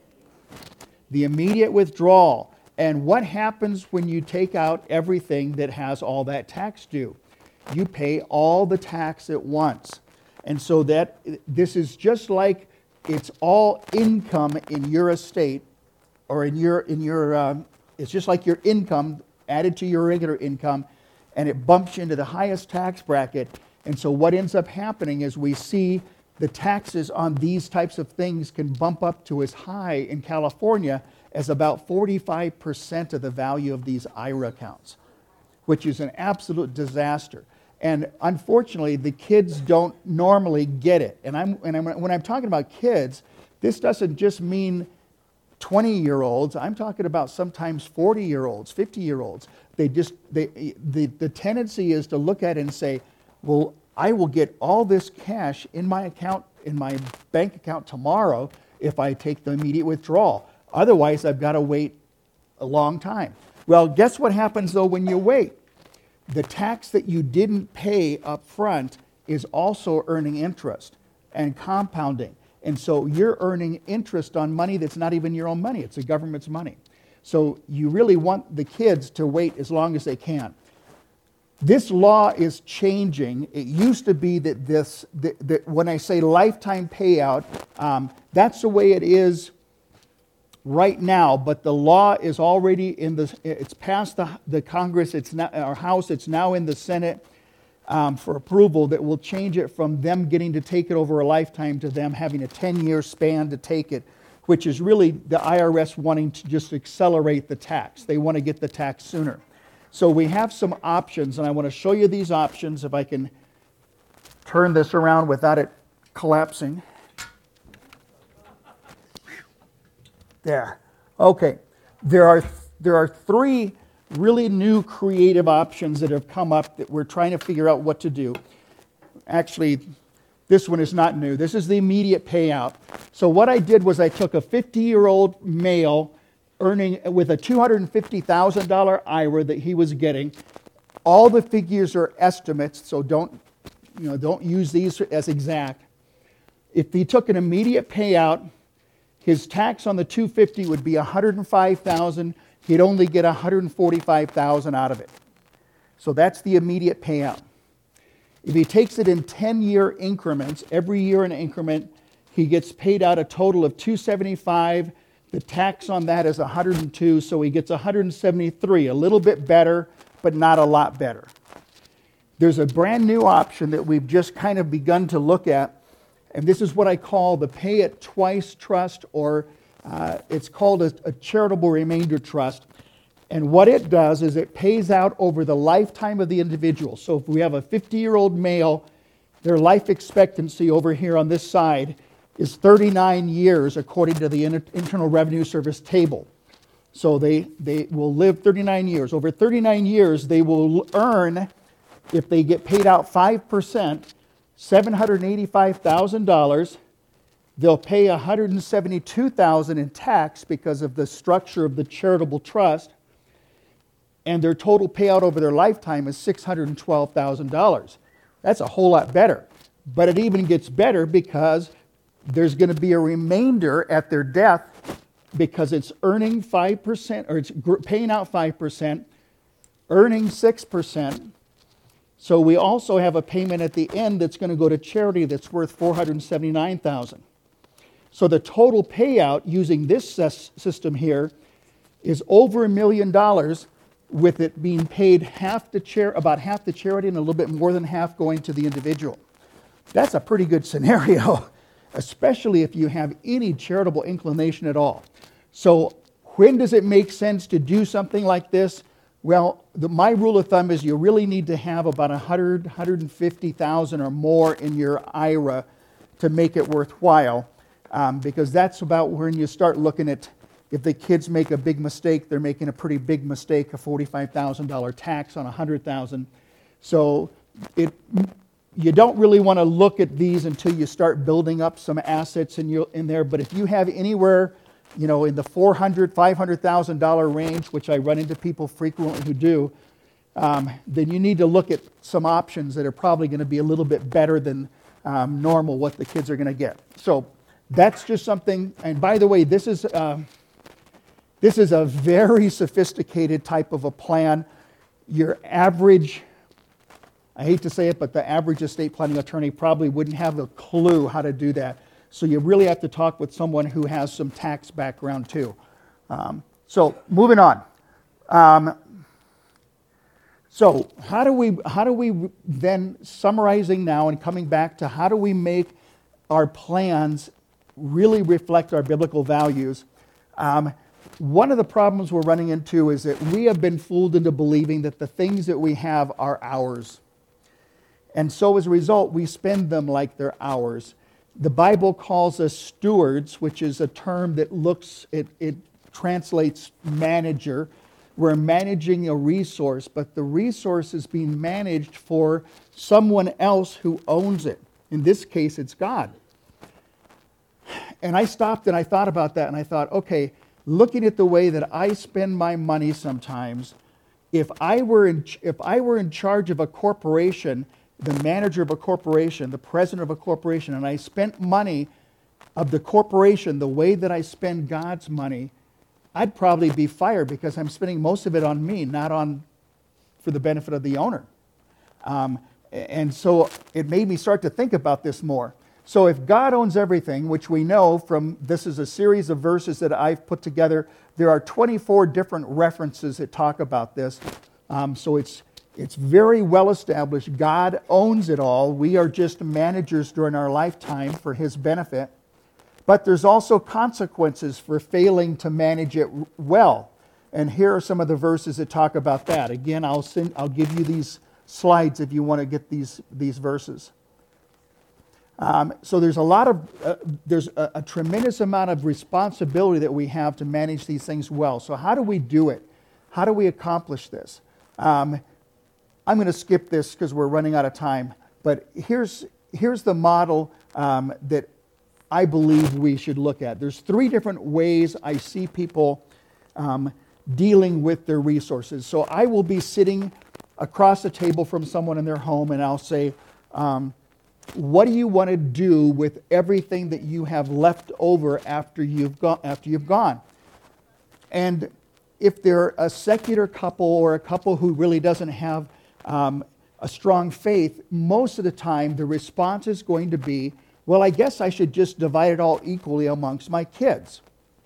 The immediate withdrawal. And what happens when you take out everything that has all that tax due? You pay all the tax at once. And so that this is just like it's all income in your estate, or in your, in your um, it's just like your income added to your regular income, and it bumps you into the highest tax bracket. And so what ends up happening is we see the taxes on these types of things can bump up to as high in California as about forty-five percent of the value of these I R A accounts, which is an absolute disaster. And unfortunately, the kids don't normally get it. And I'm, and I'm, when I'm talking about kids, this doesn't just mean twenty-year-olds. I'm talking about sometimes forty-year-olds, fifty-year-olds. They just, they, the, the tendency is to look at it and say, well, I will get all this cash in my account, in my bank account tomorrow if I take the immediate withdrawal. Otherwise, I've got to wait a long time. Well, guess what happens, though, when you wait? The tax that you didn't pay up front is also earning interest and compounding. And so you're earning interest on money that's not even your own money. It's the government's money. So you really want the kids to wait as long as they can. This law is changing. It used to be that this, that, that when I say lifetime payout, um, that's the way it is right now, but the law is already in the, it's passed the, the Congress, it's now, our House, it's now in the Senate um, for approval, that will change it from them getting to take it over a lifetime to them having a ten-year span to take it, which is really the I R S wanting to just accelerate the tax. They want to get the tax sooner. So we have some options, and I want to show you these options if I can turn this around without it collapsing. There. Okay. There are there are three really new creative options that have come up that we're trying to figure out what to do. Actually, this one is not new. This is the immediate payout. So what I did was I took a fifty-year-old male earning with a two hundred fifty thousand dollars I R A that he was getting. All the figures are estimates, so don't you know don't use these as exact. If he took an immediate payout, his tax on the two hundred fifty would be one hundred five thousand dollars. He'd only get one hundred forty-five thousand dollars out of it. So that's the immediate payout. If he takes it in ten-year increments, every year an increment, he gets paid out a total of two hundred seventy-five dollars. The tax on that is one hundred two dollars, so he gets one hundred seventy-three dollars, a little bit better, but not a lot better. There's a brand new option that we've just kind of begun to look at, And this is what I call the Pay It Twice Trust, or uh, it's called a, a charitable remainder trust. And what it does is it pays out over the lifetime of the individual. So if we have a fifty-year-old male, their life expectancy over here on this side is thirty-nine years according to the Internal Revenue Service table. So they, they will live thirty-nine years. Over thirty-nine years, they will earn, if they get paid out five percent, seven hundred eighty-five thousand dollars. They'll pay one hundred seventy-two thousand dollars in tax because of the structure of the charitable trust. And their total payout over their lifetime is six hundred twelve thousand dollars. That's a whole lot better. But it even gets better because there's going to be a remainder at their death because it's earning five percent, or it's paying out five percent, earning six percent. So we also have a payment at the end that's going to go to charity that's worth four hundred seventy-nine thousand dollars. So the total payout using this system here is over a million dollars, with it being paid half to char- about half to charity and a little bit more than half going to the individual. That's a pretty good scenario, especially if you have any charitable inclination at all. So when does it make sense to do something like this? Well, the, my rule of thumb is you really need to have about one hundred, one hundred fifty thousand or more in your I R A to make it worthwhile, um, because that's about when you start looking at, if the kids make a big mistake, they're making a pretty big mistake, a forty-five thousand dollars tax on one hundred thousand dollars. So it, you don't really want to look at these until you start building up some assets in, you, in there. But if you have anywhere, you know, in the four hundred thousand dollars, five hundred thousand dollars range, which I run into people frequently who do, um, then you need to look at some options that are probably going to be a little bit better than um, normal what the kids are going to get. So that's just something. And by the way, this is... Uh, This is a very sophisticated type of a plan. Your average, I hate to say it, but the average estate planning attorney probably wouldn't have a clue how to do that. So you really have to talk with someone who has some tax background too. Um, so moving on. Um, so how do we how do we then, summarizing now and coming back to how do we make our plans really reflect our biblical values? Um, One of the problems we're running into is that we have been fooled into believing that the things that we have are ours. And so as a result, we spend them like they're ours. The Bible calls us stewards, which is a term that looks, it, it translates manager. We're managing a resource, but the resource is being managed for someone else who owns it. In this case, it's God. And I stopped and I thought about that, and I thought, okay, looking at the way that I spend my money sometimes, if I were in, if I were in charge of a corporation, the manager of a corporation, the president of a corporation, and I spent money of the corporation the way that I spend God's money, I'd probably be fired because I'm spending most of it on me, not on for the benefit of the owner. Um, and so it made me start to think about this more. So if God owns everything, which we know from, this is a series of verses that I've put together. There are twenty-four different references that talk about this. Um, so it's, it's very well established. God owns it all. We are just managers during our lifetime for His benefit. But there's also consequences for failing to manage it well. And here are some of the verses that talk about that. Again, I'll, send, I'll give you these slides if you want to get these, these verses. Um, so there's a lot of, uh, there's a, a tremendous amount of responsibility that we have to manage these things well. So how do we do it? How do we accomplish this? Um, I'm going to skip this because we're running out of time. But here's, here's the model um, that I believe we should look at. There's three different ways I see people um, dealing with their resources. So I will be sitting across the table from someone in their home, and I'll say, um, what do you want to do with everything that you have left over after you've gone? After you've gone? And if they're a secular couple or a couple who really doesn't have um, a strong faith, most of the time the response is going to be, well, I guess I should just divide it all equally amongst my kids.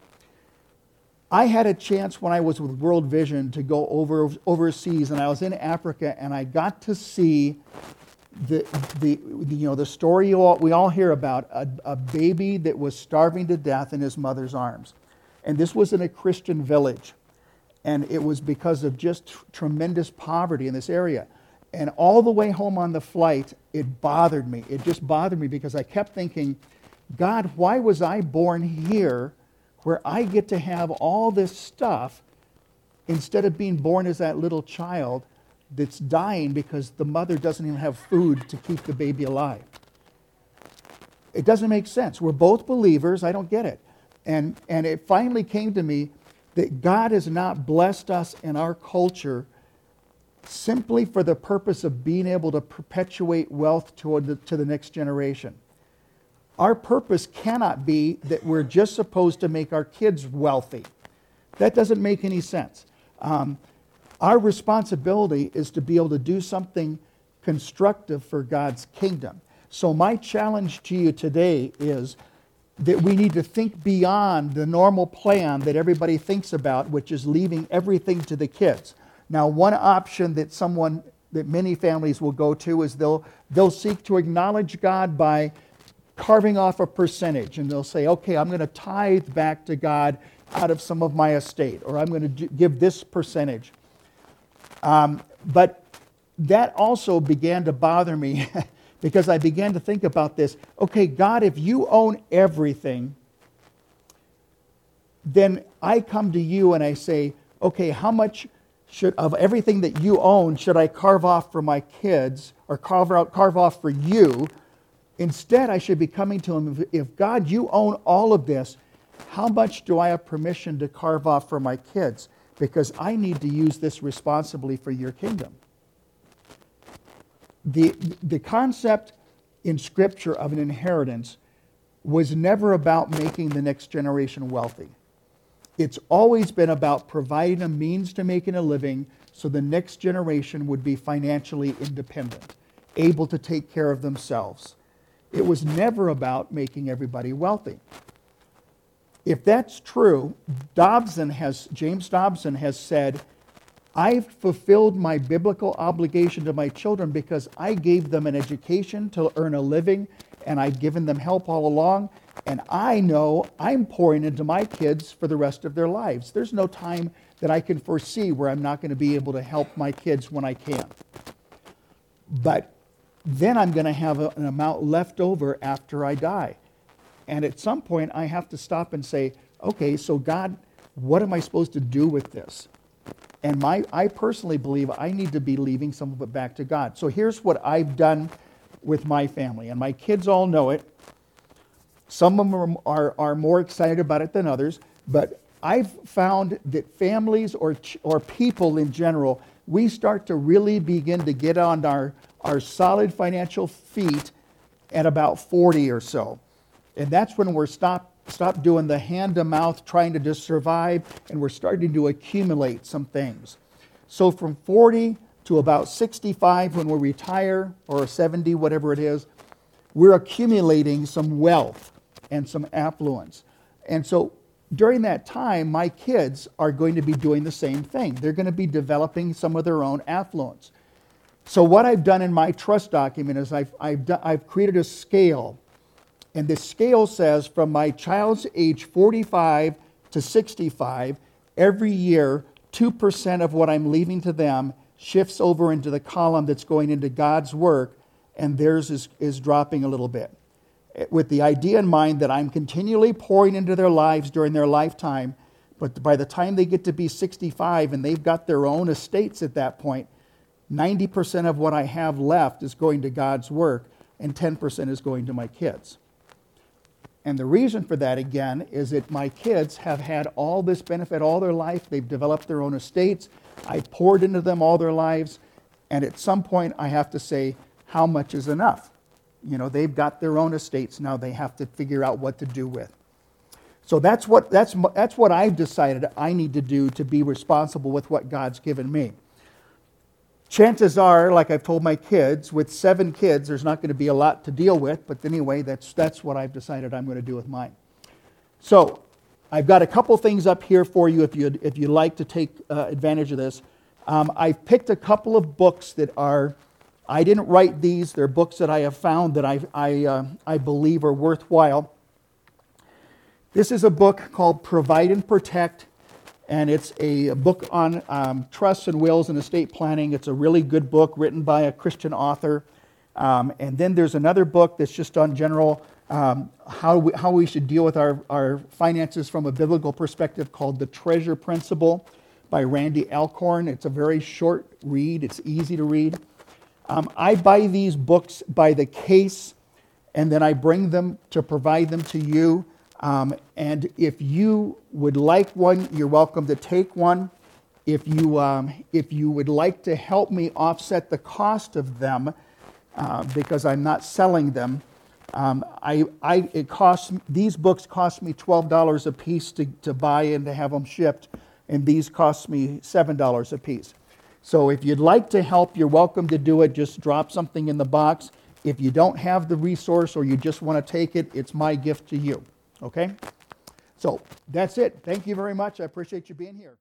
I had a chance when I was with World Vision to go over overseas, and I was in Africa, and I got to see the, the, you know, the story you all, we all hear about, a, a baby that was starving to death in his mother's arms. And this was in a Christian village. And it was because of just tr- tremendous poverty in this area. And all the way home on the flight, it bothered me. It just bothered me because I kept thinking, God, why was I born here where I get to have all this stuff instead of being born as that little child that's dying because the mother doesn't even have food to keep the baby alive? It doesn't make sense. We're both believers. I don't get it. And, and it finally came to me that God has not blessed us in our culture simply for the purpose of being able to perpetuate wealth toward the, to the next generation. Our purpose cannot be that we're just supposed to make our kids wealthy. That doesn't make any sense. Um, our responsibility is to be able to do something constructive for God's kingdom. So my challenge to you today is that we need to think beyond the normal plan that everybody thinks about, which is leaving everything to the kids. Now, one option that someone, that many families will go to is they'll they'll seek to acknowledge God by carving off a percentage, and they'll say, okay, I'm going to tithe back to God out of some of my estate, or I'm going to do, give this percentage. Um, but that also began to bother me because I began to think about this. Okay, God, if you own everything, then I come to you and I say, okay, how much should of everything that you own should I carve off for my kids or carve out carve off for you? Instead, I should be coming to him, if God, you own all of this, how much do I have permission to carve off for my kids? Because I need to use this responsibly for your kingdom. The, the concept in Scripture of an inheritance was never about making the next generation wealthy. It's always been about providing a means to making a living so the next generation would be financially independent, able to take care of themselves. It was never about making everybody wealthy. If that's true, Dobson has, James Dobson has said, I've fulfilled my biblical obligation to my children because I gave them an education to earn a living, and I've given them help all along, and I know I'm pouring into my kids for the rest of their lives. There's no time that I can foresee where I'm not going to be able to help my kids when I can. But then I'm going to have a, an amount left over after I die. And at some point, I have to stop and say, okay, so God, what am I supposed to do with this? And my, I personally believe I need to be leaving some of it back to God. So here's what I've done with my family. And my kids all know it. Some of them are, are, are more excited about it than others. But I've found that families or, or people in general, we start to really begin to get on our, our solid financial feet at about forty or so. And that's when we're stop, stop doing the hand-to-mouth, trying to just survive, and we're starting to accumulate some things. So from forty to about sixty-five, when we retire, or seventy, whatever it is, we're accumulating some wealth and some affluence. And so during that time, my kids are going to be doing the same thing. They're going to be developing some of their own affluence. So what I've done in my trust document is I've, I've, done, I've created a scale. And this scale says from my child's age forty-five to sixty-five, every year, two percent of what I'm leaving to them shifts over into the column that's going into God's work, and theirs is, is dropping a little bit. With the idea in mind that I'm continually pouring into their lives during their lifetime, but by the time they get to be sixty-five and they've got their own estates at that point, ninety percent of what I have left is going to God's work, and ten percent is going to my kids. And the reason for that, again, is that my kids have had all this benefit all their life. They've developed their own estates. I poured into them all their lives. And at some point, I have to say, how much is enough? You know, they've got their own estates. Now they have to figure out what to do with. So that's what, that's, that's what I've decided I need to do to be responsible with what God's given me. Chances are, like I've told my kids, with seven kids, there's not going to be a lot to deal with. But anyway, that's that's what I've decided I'm going to do with mine. So I've got a couple things up here for you if you'd, if you'd like to take uh, advantage of this. Um, I've picked a couple of books that are I didn't write these. They're books that I have found that I, I, uh, I believe are worthwhile. This is a book called Provide and Protect, and it's a book on um, trusts and wills and estate planning. It's a really good book written by a Christian author. Um, and then there's another book that's just on general um, how, we, how we should deal with our, our finances from a biblical perspective called The Treasure Principle by Randy Alcorn. It's a very short read. It's easy to read. Um, I buy these books by the case, and then I bring them to provide them to you. Um, and if you would like one, you're welcome to take one. If you, um, if you would like to help me offset the cost of them, uh, because I'm not selling them, um, I, I, it costs, these books cost me twelve dollars a piece to, to buy and to have them shipped, and these cost me seven dollars a piece. So if you'd like to help, you're welcome to do it. Just drop something in the box. If you don't have the resource or you just want to take it, it's my gift to you. Okay? So that's it. Thank you very much. I appreciate you being here.